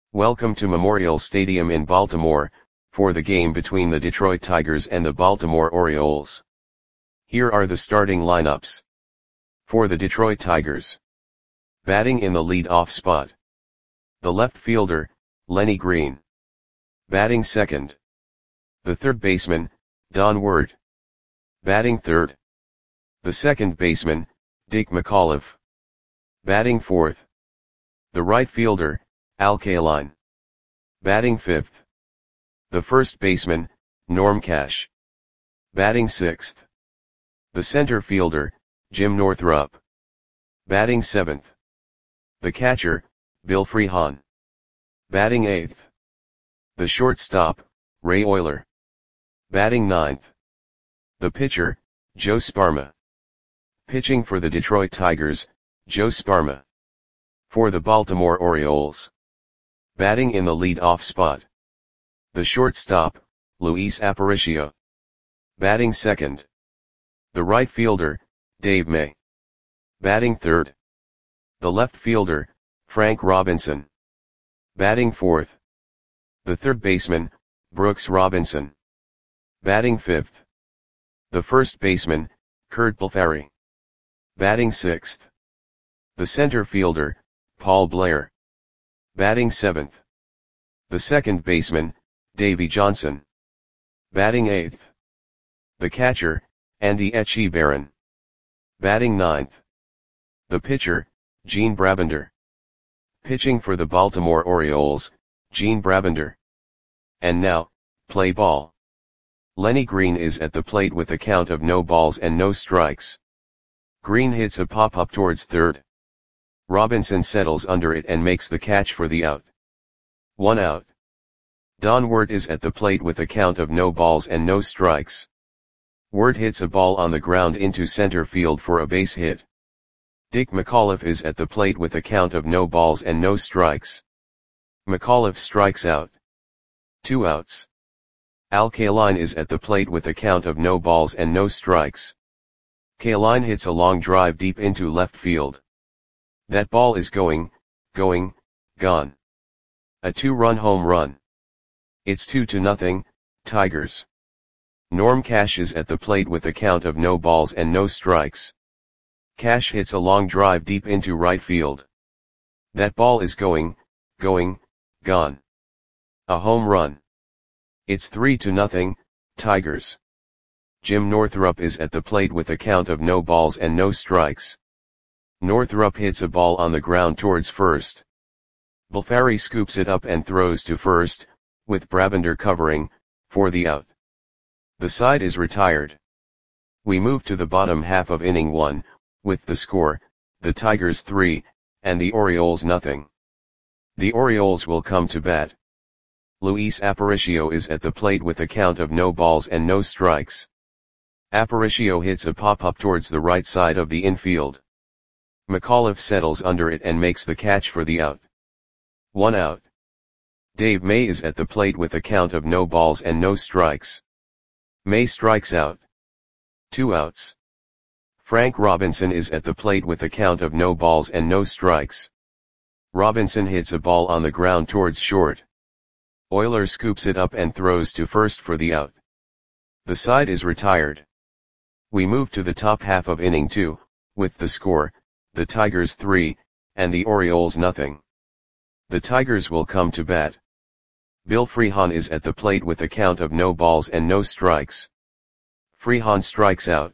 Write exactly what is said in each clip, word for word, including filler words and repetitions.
Welcome to Memorial Stadium in Baltimore, for the game between the Detroit Tigers and the Baltimore Orioles. Here are the starting lineups. For the Detroit Tigers. Batting in the lead-off spot. The left fielder, Lenny Green. Batting second. The third baseman, Don Ward. Batting third. The second baseman, Dick McAuliffe. Batting fourth. The right fielder, Al Kaline. Batting fifth. The first baseman, Norm Cash. Batting sixth. The center fielder, Jim Northrup. Batting seventh. The catcher, Bill Freehan. Batting eighth. The shortstop, Ray Oyler. Batting ninth. The pitcher, Joe Sparma. Pitching for the Detroit Tigers, Joe Sparma. For the Baltimore Orioles. Batting in the lead-off spot. The shortstop, Luis Aparicio. Batting second. The right fielder, Dave May. Batting third. The left fielder, Frank Robinson. Batting fourth. The third baseman, Brooks Robinson. Batting fifth. The first baseman, Curt Blefary. Batting sixth. The center fielder, Paul Blair. Batting seventh. The second baseman, Davey Johnson. Batting eighth. The catcher, Andy Etchebarren. Batting ninth. The pitcher, Gene Brabender. Pitching for the Baltimore Orioles, Gene Brabender. And now, play ball. Lenny Green is at the plate with a count of no balls and no strikes. Green hits a pop-up towards third. Robinson settles under it and makes the catch for the out. One out. Don Ward is at the plate with a count of no balls and no strikes. Ward hits a ball on the ground into center field for a base hit. Dick McAuliffe is at the plate with a count of no balls and no strikes. McAuliffe strikes out. Two outs. Al Kaline is at the plate with a count of no balls and no strikes. Kaline hits a long drive deep into left field. That ball is going, going, gone. A two-run home run. It's two to nothing, Tigers. Norm Cash is at the plate with a count of no balls and no strikes. Cash hits a long drive deep into right field. That ball is going, going, gone. A home run. It's three to nothing, Tigers. Jim Northrup is at the plate with a count of no balls and no strikes. Northrup hits a ball on the ground towards first. Blefary scoops it up and throws to first, with Brabender covering, for the out. The side is retired. We move to the bottom half of inning one, with the score, the Tigers three, and the Orioles nothing. The Orioles will come to bat. Luis Aparicio is at the plate with a count of no balls and no strikes. Aparicio hits a pop-up towards the right side of the infield. McAuliffe settles under it and makes the catch for the out. One out. Dave May is at the plate with a count of no balls and no strikes. May strikes out. Two outs. Frank Robinson is at the plate with a count of no balls and no strikes. Robinson hits a ball on the ground towards short. Oyler scoops it up and throws to first for the out. The side is retired. We move to the top half of inning two, with the score, the Tigers three, and the Orioles nothing. The Tigers will come to bat. Bill Freehan is at the plate with a count of no balls and no strikes. Freehan strikes out.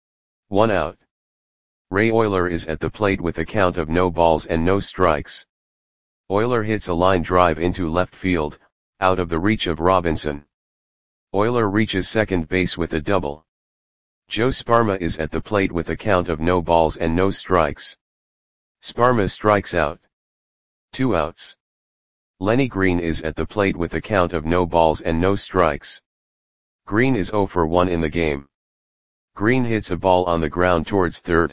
One out. Ray Oyler is at the plate with a count of no balls and no strikes. Oyler hits a line drive into left field, out of the reach of Robinson. Oyler reaches second base with a double. Joe Sparma is at the plate with a count of no balls and no strikes. Sparma strikes out. Two outs. Lenny Green is at the plate with a count of no balls and no strikes. Green is zero for one in the game. Green hits a ball on the ground towards third.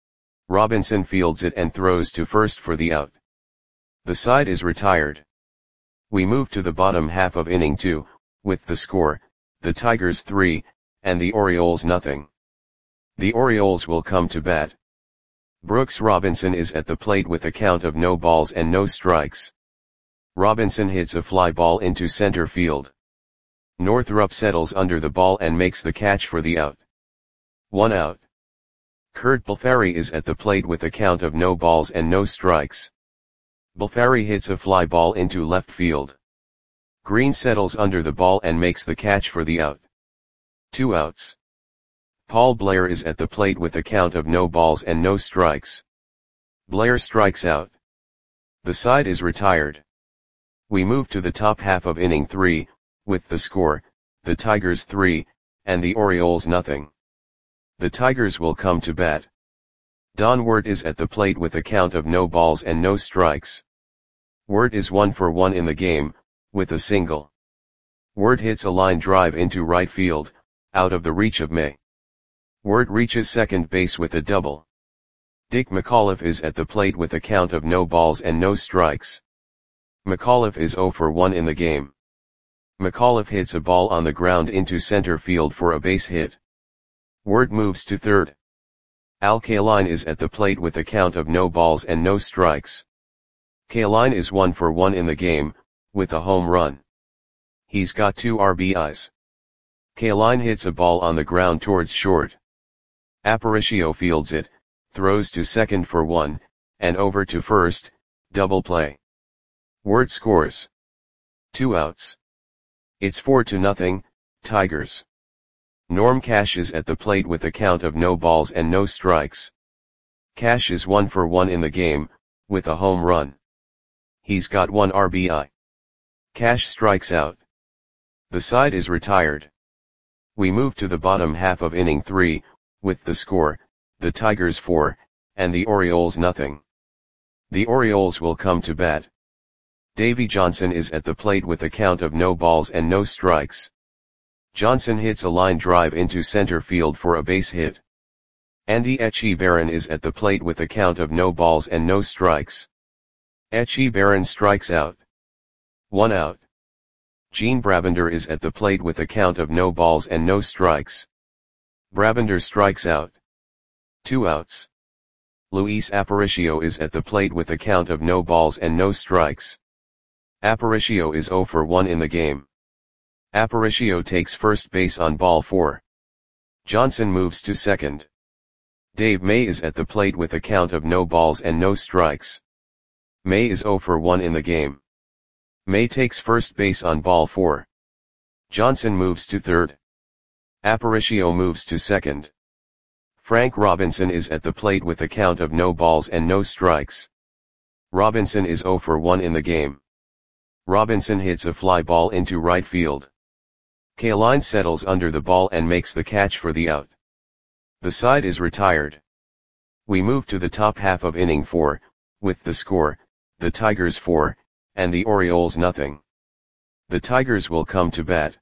Robinson fields it and throws to first for the out. The side is retired. We move to the bottom half of inning two, with the score, the Tigers three, and the Orioles nothing. The Orioles will come to bat. Brooks Robinson is at the plate with a count of no balls and no strikes. Robinson hits a fly ball into center field. Northrup settles under the ball and makes the catch for the out. One out. Kurt Balfari is at the plate with a count of no balls and no strikes. Balfari hits a fly ball into left field. Green settles under the ball and makes the catch for the out. Two outs. Paul Blair is at the plate with a count of no balls and no strikes. Blair strikes out. The side is retired. We move to the top half of inning three, with the score, the Tigers three, and the Orioles nothing. The Tigers will come to bat. Don Wirt is at the plate with a count of no balls and no strikes. Wirt is one for one in the game, with a single. Wirt hits a line drive into right field, out of the reach of May. Wirt reaches second base with a double. Dick McAuliffe is at the plate with a count of no balls and no strikes. McAuliffe is zero for one in the game. McAuliffe hits a ball on the ground into center field for a base hit. Wirt moves to third. Al Kaline is at the plate with a count of no balls and no strikes. Kaline is one for one in the game, with a home run. He's got two R B Is. Kaline hits a ball on the ground towards short. Aparicio fields it, throws to second for one, and over to first, double play. Wirt scores. Two outs. It's four to nothing, Tigers. Norm Cash is at the plate with a count of no balls and no strikes. Cash is one for one in the game, with a home run. He's got one R B I. Cash strikes out. The side is retired. We move to the bottom half of inning three, with the score, the Tigers four, and the Orioles nothing. The Orioles will come to bat. Davey Johnson is at the plate with a count of no balls and no strikes. Johnson hits a line drive into center field for a base hit. Andy Echebarren is at the plate with a count of no balls and no strikes. Echebarren strikes out. One out. Gene Brabender is at the plate with a count of no balls and no strikes. Brabender strikes out. Two outs. Luis Aparicio is at the plate with a count of no balls and no strikes. Aparicio is zero for one in the game. Aparicio takes first base on ball four. Johnson moves to second. Dave May is at the plate with a count of no balls and no strikes. May is zero for one in the game. May takes first base on ball four. Johnson moves to third. Aparicio moves to second. Frank Robinson is at the plate with a count of no balls and no strikes. Robinson is zero for one in the game. Robinson hits a fly ball into right field. Kaline settles under the ball and makes the catch for the out. The side is retired. We move to the top half of inning four, with the score, the Tigers four, and the Orioles nothing. The Tigers will come to bat.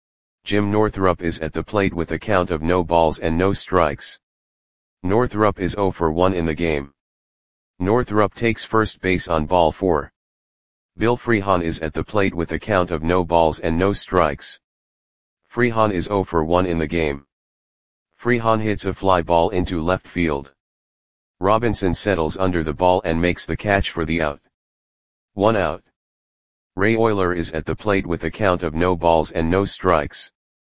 Jim Northrup is at the plate with a count of no balls and no strikes. Northrup is zero for one in the game. Northrup takes first base on ball four. Bill Freehan is at the plate with a count of no balls and no strikes. Freehan is zero for one in the game. Freehan hits a fly ball into left field. Robinson settles under the ball and makes the catch for the out. One out. Ray Oyler is at the plate with a count of no balls and no strikes.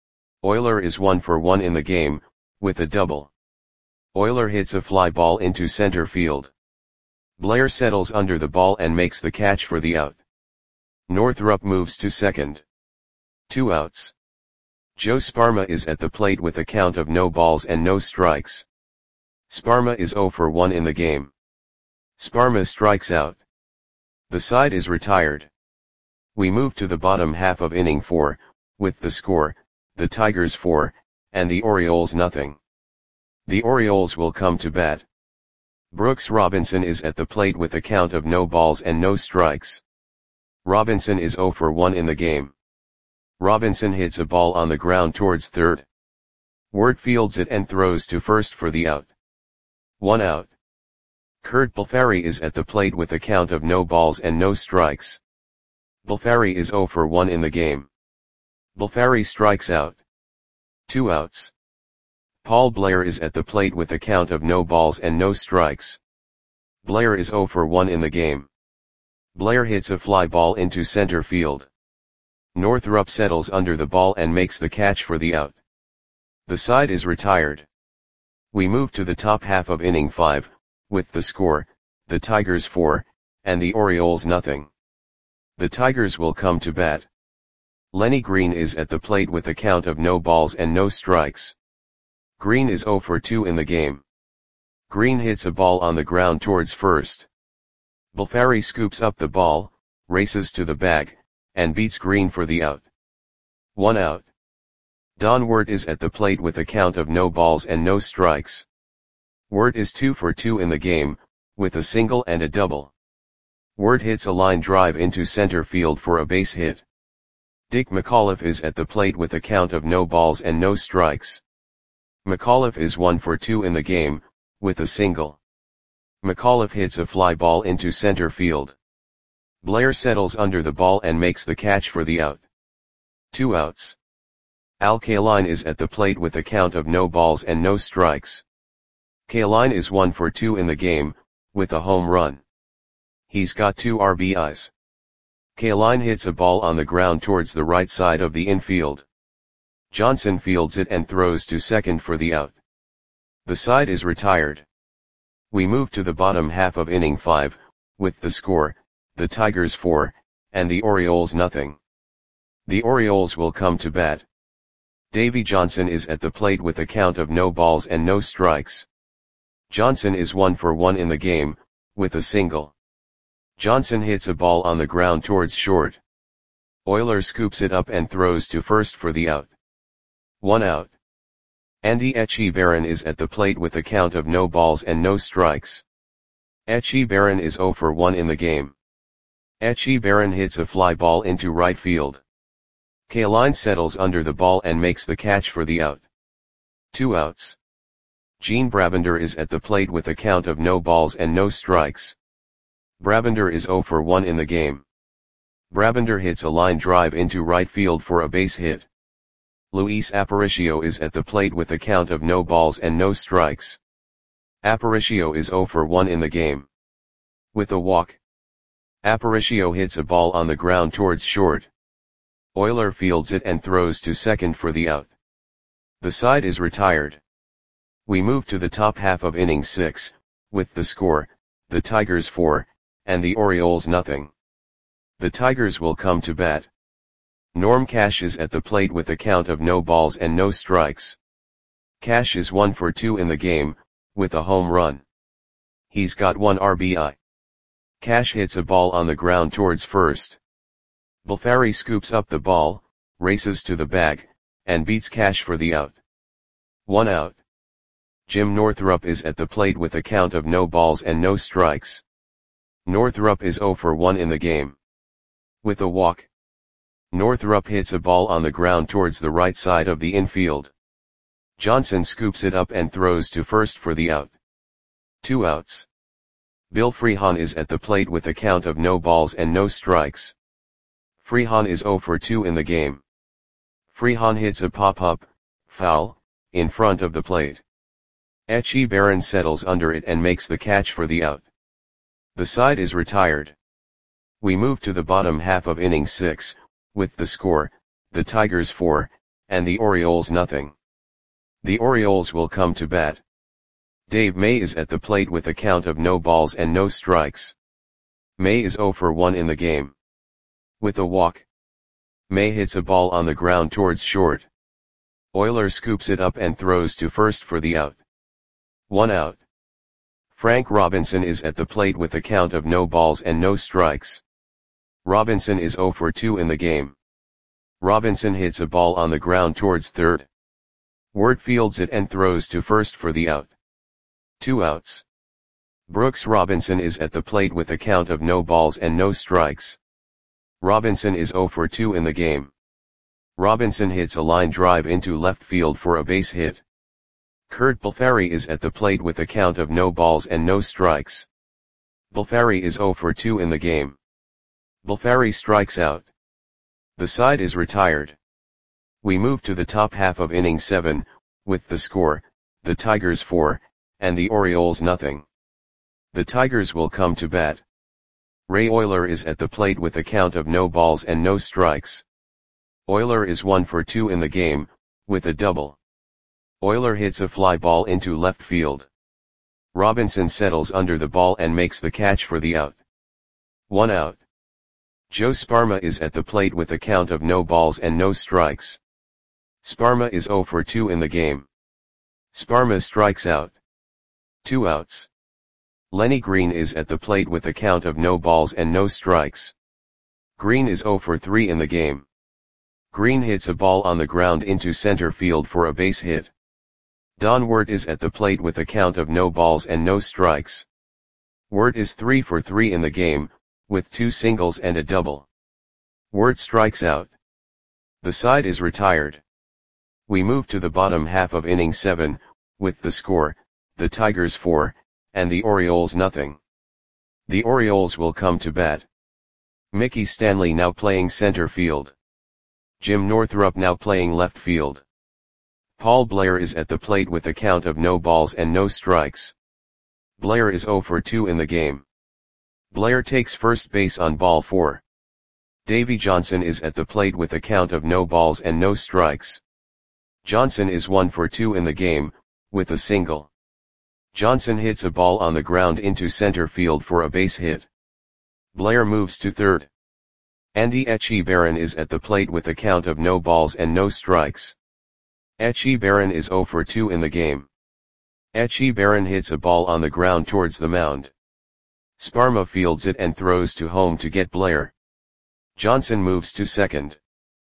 Oyler is one for one in the game, with a double. Oyler hits a fly ball into center field. Blair settles under the ball and makes the catch for the out. Northrup moves to second. Two outs. Joe Sparma is at the plate with a count of no balls and no strikes. Sparma is zero for one in the game. Sparma strikes out. The side is retired. We move to the bottom half of inning four, with the score, the Tigers four, and the Orioles nothing. The Orioles will come to bat. Brooks Robinson is at the plate with a count of no balls and no strikes. Robinson is zero for one in the game. Robinson hits a ball on the ground towards third. Wirt fields it and throws to first for the out. One out. Kurt Balfari is at the plate with a count of no balls and no strikes. Balfari is zero for one in the game. Balfari strikes out. Two outs. Paul Blair is at the plate with a count of no balls and no strikes. Blair is zero for one in the game. Blair hits a fly ball into center field. Northrup settles under the ball and makes the catch for the out. The side is retired. We move to the top half of inning five, with the score, the Tigers four, and the Orioles nothing. The Tigers will come to bat. Lenny Green is at the plate with a count of no balls and no strikes. Green is oh for two in the game. Green hits a ball on the ground towards first. Bulfari scoops up the ball, races to the bag, and beats Green for the out. One out. Don Wirt is at the plate with a count of no balls and no strikes. Wirt is two for two in the game, with a single and a double. Wirt hits a line drive into center field for a base hit. Dick McAuliffe is at the plate with a count of no balls and no strikes. McAuliffe is one for two in the game, with a single. McAuliffe hits a fly ball into center field. Blair settles under the ball and makes the catch for the out. Two outs. Al Kaline is at the plate with a count of no balls and no strikes. Kaline is one for two in the game, with a home run. He's got two R B Is. Kaline hits a ball on the ground towards the right side of the infield. Johnson fields it and throws to second for the out. The side is retired. We move to the bottom half of inning five, with the score, the Tigers four, and the Orioles nothing. The Orioles will come to bat. Davy Johnson is at the plate with a count of no balls and no strikes. Johnson is one for one in the game, with a single. Johnson hits a ball on the ground towards short. Euler scoops it up and throws to first for the out. One out. Andy Etchebarren is at the plate with a count of no balls and no strikes. Etchebarren is oh for one in the game. Etchebarren hits a fly ball into right field. Kaline settles under the ball and makes the catch for the out. Two outs. Gene Brabender is at the plate with a count of no balls and no strikes. Brabender is oh for one in the game. Brabender hits a line drive into right field for a base hit. Luis Aparicio is at the plate with a count of no balls and no strikes. Aparicio is oh for one in the game. With a walk. Aparicio hits a ball on the ground towards short. Euler fields it and throws to second for the out. The side is retired. We move to the top half of inning six, with the score, the Tigers four, and the Orioles nothing. The Tigers will come to bat. Norm Cash is at the plate with a count of no balls and no strikes. Cash is one for two in the game, with a home run. He's got one R B I. Cash hits a ball on the ground towards first. Bulfari scoops up the ball, races to the bag, and beats Cash for the out. One out. Jim Northrup is at the plate with a count of no balls and no strikes. Northrup is oh for one in the game. With a walk. Northrup hits a ball on the ground towards the right side of the infield. Johnson scoops it up and throws to first for the out. Two outs. Bill Freehan is at the plate with a count of no balls and no strikes. Freehan is oh for two in the game. Freehan hits a pop-up, foul, in front of the plate. Etchebarren settles under it and makes the catch for the out. The side is retired. We move to the bottom half of inning six, with the score, the Tigers four, and the Orioles nothing. The Orioles will come to bat. Dave May is at the plate with a count of no balls and no strikes. May is oh for one in the game. With a walk. May hits a ball on the ground towards short. Euler scoops it up and throws to first for the out. One out. Frank Robinson is at the plate with a count of no balls and no strikes. Robinson is oh for two in the game. Robinson hits a ball on the ground towards third. Wirt fields it and throws to first for the out. Two outs. Brooks Robinson is at the plate with a count of no balls and no strikes. Robinson is oh for two in the game. Robinson hits a line drive into left field for a base hit. Kurt Bulfari is at the plate with a count of no balls and no strikes. Bulfari is oh for two in the game. Bulfari strikes out. The side is retired. We move to the top half of inning seven, with the score, the Tigers four, and the Orioles nothing. The Tigers will come to bat. Ray Euler is at the plate with a count of no balls and no strikes. Euler is one for two in the game, with a double. Euler hits a fly ball into left field. Robinson settles under the ball and makes the catch for the out. One out. Joe Sparma is at the plate with a count of no balls and no strikes. Sparma is zero for two in the game. Sparma strikes out. Two outs. Lenny Green is at the plate with a count of no balls and no strikes. Green is zero for three in the game. Green hits a ball on the ground into center field for a base hit. Don Wirt is at the plate with a count of no balls and no strikes. Wirt is three for three in the game, with two singles and a double. Wirt strikes out. The side is retired. We move to the bottom half of inning seven, with the score, the Tigers four, and the Orioles nothing. The Orioles will come to bat. Mickey Stanley now playing center field. Jim Northrup now playing left field. Paul Blair is at the plate with a count of no balls and no strikes. Blair is zero for two in the game. Blair takes first base on ball four. Davey Johnson is at the plate with a count of no balls and no strikes. Johnson is one for two in the game, with a single. Johnson hits a ball on the ground into center field for a base hit. Blair moves to third. Andy Etchebarren is at the plate with a count of no balls and no strikes. Etchebarren is zero for two in the game. Etchebarren hits a ball on the ground towards the mound. Sparma fields it and throws to home to get Blair. Johnson moves to second.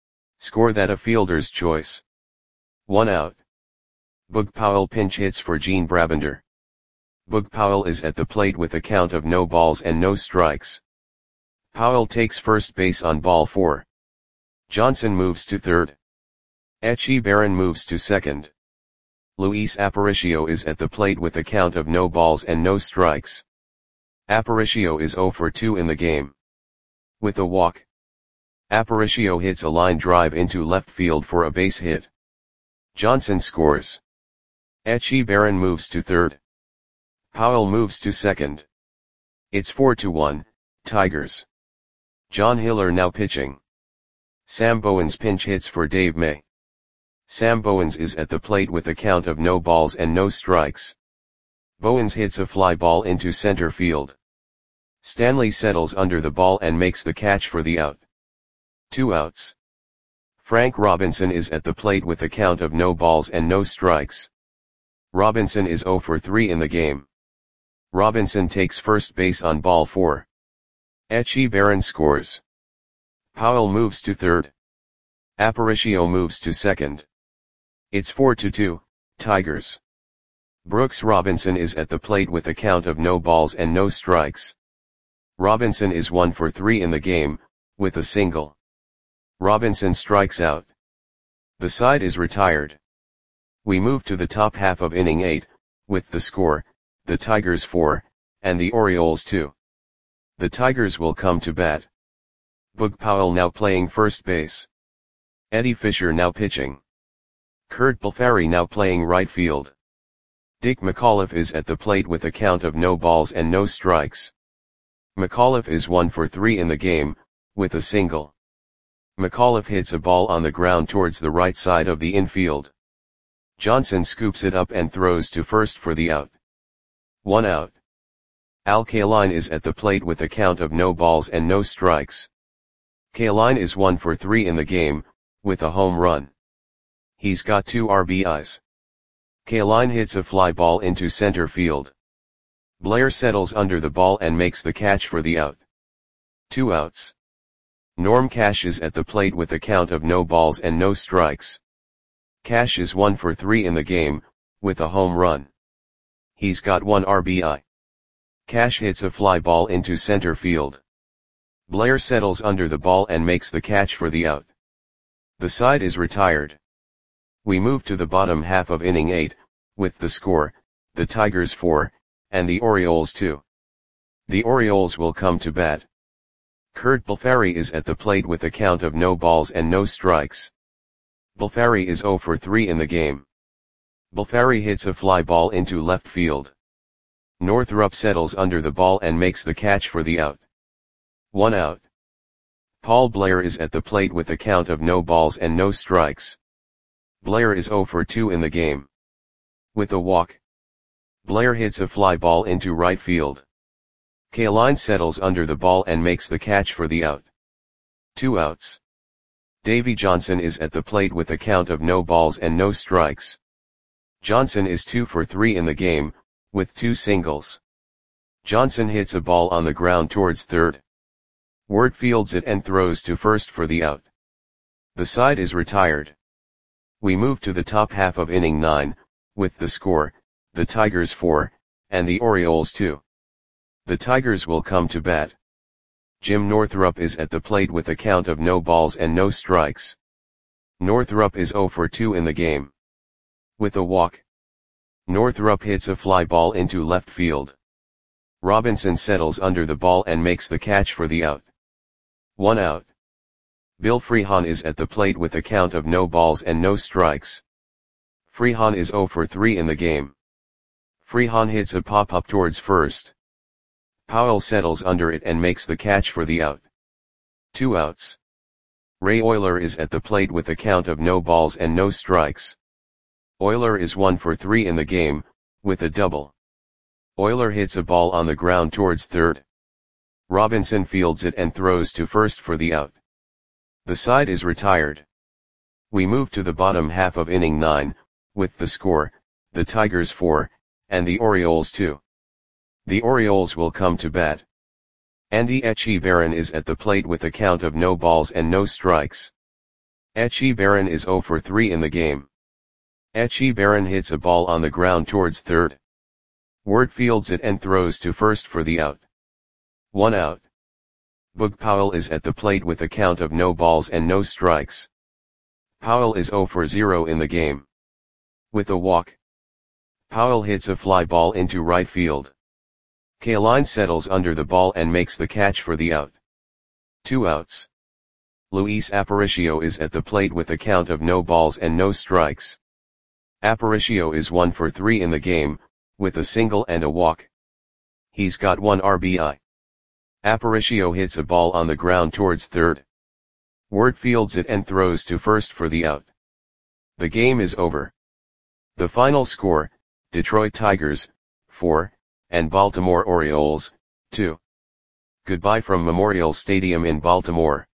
Score that a fielder's choice. One out. Boog Powell pinch hits for Gene Brabender. Boog Powell is at the plate with a count of no balls and no strikes. Powell takes first base on ball four. Johnson moves to third. Etchebarren moves to second. Luis Aparicio is at the plate with a count of no balls and no strikes. Aparicio is zero for two in the game. With a walk. Aparicio hits a line drive into left field for a base hit. Johnson scores. Etchebarren moves to third. Powell moves to second. It's four to one, Tigers. John Hiller now pitching. Sam Bowens pinch hits for Dave May. Sam Bowens is at the plate with a count of no balls and no strikes. Bowens hits a fly ball into center field. Stanley settles under the ball and makes the catch for the out. Two outs. Frank Robinson is at the plate with a count of no balls and no strikes. Robinson is zero for three in the game. Robinson takes first base on ball four. Etchebarren scores. Powell moves to third. Aparicio moves to second. It's four to two, Tigers. Brooks Robinson is at the plate with a count of no balls and no strikes. Robinson is one for three in the game, with a single. Robinson strikes out. The side is retired. We move to the top half of inning eight, with the score, the Tigers four, and the Orioles two. The Tigers will come to bat. Boog Powell now playing first base. Eddie Fisher now pitching. Kurt Balfari now playing right field. Dick McAuliffe is at the plate with a count of no balls and no strikes. McAuliffe is one for three in the game, with a single. McAuliffe hits a ball on the ground towards the right side of the infield. Johnson scoops it up and throws to first for the out. One out. Al Kaline is at the plate with a count of no balls and no strikes. Kaline is one for three in the game, with a home run. He's got two R B Is. Kaline hits a fly ball into center field. Blair settles under the ball and makes the catch for the out. Two outs. Norm Cash is at the plate with a count of no balls and no strikes. Cash is one for three in the game, with a home run. He's got one R B I. Cash hits a fly ball into center field. Blair settles under the ball and makes the catch for the out. The side is retired. We move to the bottom half of inning eight, with the score, the Tigers four, and the Orioles two. The Orioles will come to bat. Kurt Balfari is at the plate with a count of no balls and no strikes. Balfari is zero for three in the game. Balfari hits a fly ball into left field. Northrup settles under the ball and makes the catch for the out. One out. Paul Blair is at the plate with a count of no balls and no strikes. Blair is zero for two in the game. With a walk, Blair hits a fly ball into right field. Kaline settles under the ball and makes the catch for the out. Two outs. Davy Johnson is at the plate with a count of no balls and no strikes. Johnson is two for three in the game, with two singles. Johnson hits a ball on the ground towards third. Wirt fields it and throws to first for the out. The side is retired. We move to the top half of inning nine, with the score, the Tigers four, and the Orioles two. The Tigers will come to bat. Jim Northrup is at the plate with a count of no balls and no strikes. Northrup is zero for two in the game. With a walk, Northrup hits a fly ball into left field. Robinson settles under the ball and makes the catch for the out. One out. Bill Freehan is at the plate with a count of no balls and no strikes. Freehan is zero for three in the game. Freehan hits a pop-up towards first. Powell settles under it and makes the catch for the out. Two outs. Ray Oyler is at the plate with a count of no balls and no strikes. Oyler is one for three in the game, with a double. Oyler hits a ball on the ground towards third. Robinson fields it and throws to first for the out. The side is retired. We move to the bottom half of inning nine, with the score, the Tigers four, and the Orioles two. The Orioles will come to bat. Andy Etchebarren is at the plate with a count of no balls and no strikes. Etchebarren is zero for three in the game. Etchebarren hits a ball on the ground towards third. Wirt fields it and throws to first for the out. One out. Boog Powell is at the plate with a count of no balls and no strikes. Powell is zero for zero in the game. With a walk, Powell hits a fly ball into right field. Kaline settles under the ball and makes the catch for the out. Two outs. Luis Aparicio is at the plate with a count of no balls and no strikes. Aparicio is one for three in the game, with a single and a walk. He's got one R B I. Aparicio hits a ball on the ground towards third. Wirt fields it and throws to first for the out. The game is over. The final score, Detroit Tigers, four, and Baltimore Orioles, two. Goodbye from Memorial Stadium in Baltimore.